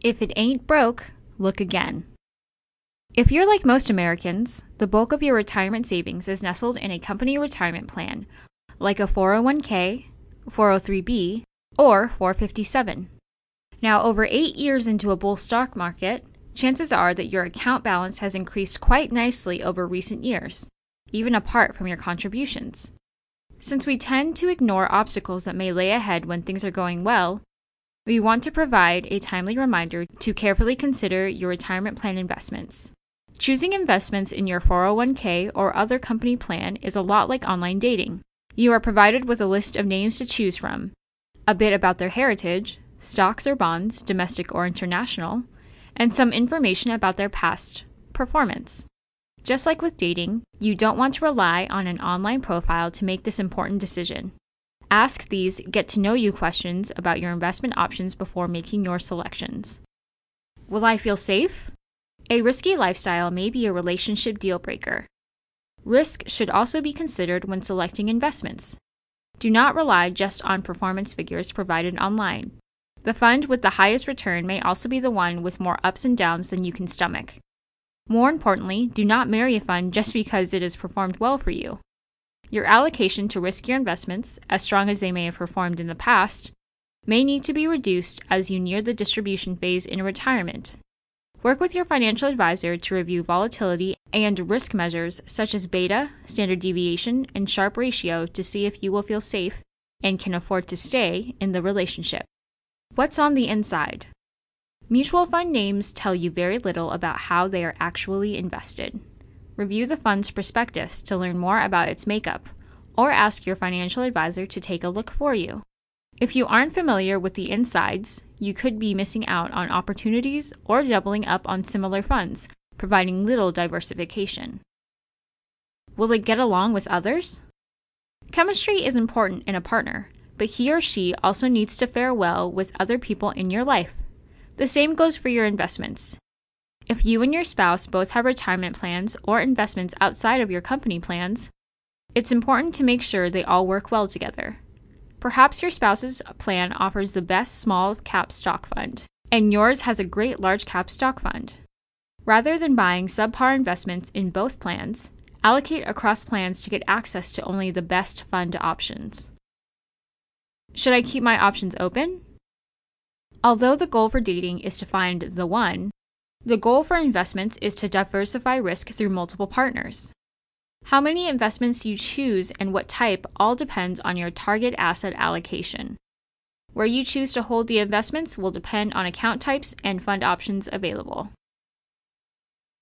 If it ain't broke, look again. If you're like most Americans, the bulk of your retirement savings is nestled in a company retirement plan, like a 401k, 403b, or 457. Now, over 8 years into a bull stock market, chances are that your account balance has increased quite nicely over recent years, even apart from your contributions. Since we tend to ignore obstacles that may lay ahead when things are going well, we want to provide a timely reminder to carefully consider your retirement plan investments. Choosing investments in your 401k or other company plan is a lot like online dating. You are provided with a list of names to choose from, a bit about their heritage, stocks or bonds, domestic or international, and some information about their past performance. Just like with dating, you don't want to rely on an online profile to make this important decision. Ask these get-to-know-you questions about your investment options before making your selections. Will I feel safe? A risky lifestyle may be a relationship deal breaker. Risk should also be considered when selecting investments. Do not rely just on performance figures provided online. The fund with the highest return may also be the one with more ups and downs than you can stomach. More importantly, do not marry a fund just because it has performed well for you. Your allocation to riskier investments, as strong as they may have performed in the past, may need to be reduced as you near the distribution phase in retirement. Work with your financial advisor to review volatility and risk measures such as beta, standard deviation, and Sharpe ratio to see if you will feel safe and can afford to stay in the relationship. What's on the inside? Mutual fund names tell you very little about how they are actually invested. Review the fund's prospectus to learn more about its makeup, or ask your financial advisor to take a look for you. If you aren't familiar with the insides, you could be missing out on opportunities or doubling up on similar funds, providing little diversification. Will it get along with others? Chemistry is important in a partner, but he or she also needs to fare well with other people in your life. The same goes for your investments. If you and your spouse both have retirement plans or investments outside of your company plans, it's important to make sure they all work well together. Perhaps your spouse's plan offers the best small cap stock fund, and yours has a great large cap stock fund. Rather than buying subpar investments in both plans, allocate across plans to get access to only the best fund options. Should I keep my options open? Although the goal for dating is to find the one, the goal for investments is to diversify risk through multiple partners. How many investments you choose and what type all depends on your target asset allocation. Where you choose to hold the investments will depend on account types and fund options available.